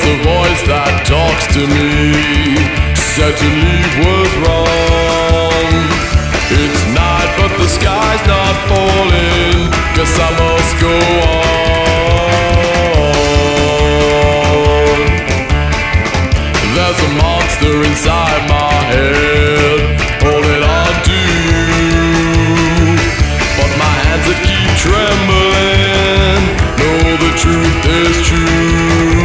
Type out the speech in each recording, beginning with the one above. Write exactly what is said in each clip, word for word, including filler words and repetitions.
a voice that talks to me, said to leave was wrong. It's night but the sky's not falling, guess I must go on. There's a monster inside my head, holding on to you, but my hands that keep trembling know the truth is true.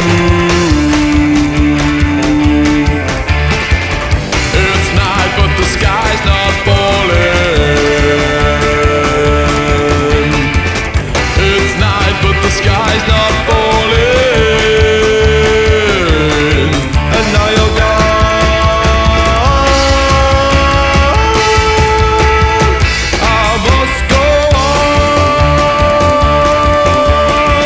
It's night but the sky's not falling. It's night but the sky's not falling. And now you're gone. I must go on.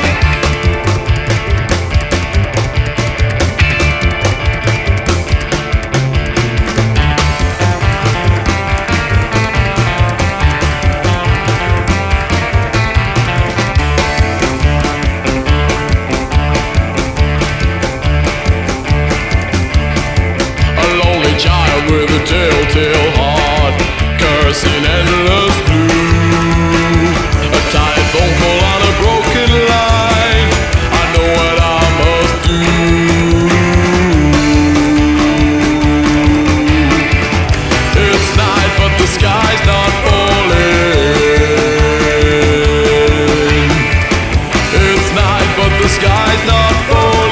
A lonely child with a telltale heart, cursing endless blue. A tired phone call on a broken line, I know what I must do. It's night but the sky's not falling. It's night but the sky's not falling.